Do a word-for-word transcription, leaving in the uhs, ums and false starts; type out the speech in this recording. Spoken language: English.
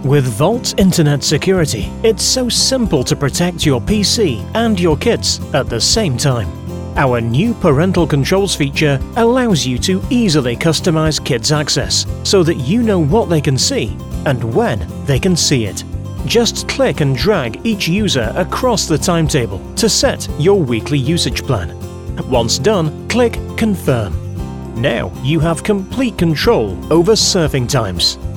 With Vault Internet Security, it's so simple to protect your P C and your kids at the same time. Our new parental controls feature allows you to easily customize kids' access so that you know what they can see and when they can see it. Just click and drag each user across the timetable to set your weekly usage plan. Once done, click Confirm. Now you have complete control over surfing times.